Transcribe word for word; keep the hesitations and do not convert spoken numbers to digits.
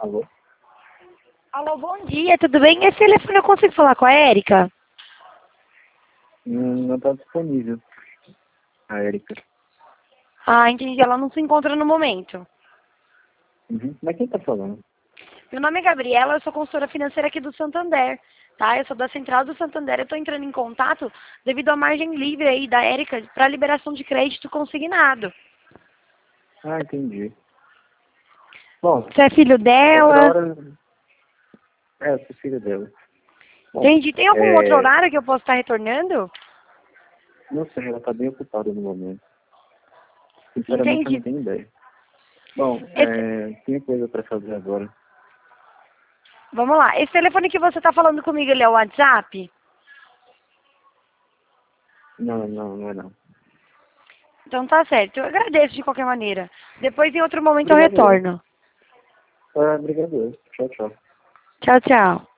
Alô? Alô, bom dia, tudo bem? Esse telefone eu consigo falar com a Érica? Hum, não está disponível. A Érica. Ah, entendi, ela não se encontra no momento. Uhum. Mas quem está falando? Meu nome é Gabriela, eu sou consultora financeira aqui do Santander, tá? Eu sou da Central do Santander, eu estou entrando em contato devido à margem livre aí da Érica para liberação de crédito consignado. Ah, entendi. Bom, Você é filho outra dela? hora... É, eu sou filho dela. Bom, Entendi. Tem algum outro é... horário que eu posso estar retornando? não sei, ela está bem ocupada no momento. Sinceramente, eu Entendi. não tenho ideia. Bom, Esse... é... tem coisa para fazer agora. Vamos lá. Esse telefone que você está falando comigo, ele é o WhatsApp? Não, não, não é não. Então tá certo. Eu agradeço de qualquer maneira. Depois, em outro momento, eu Obrigado eu. retorno. Ah, obrigado eu. Tchau, tchau. Tchau, tchau.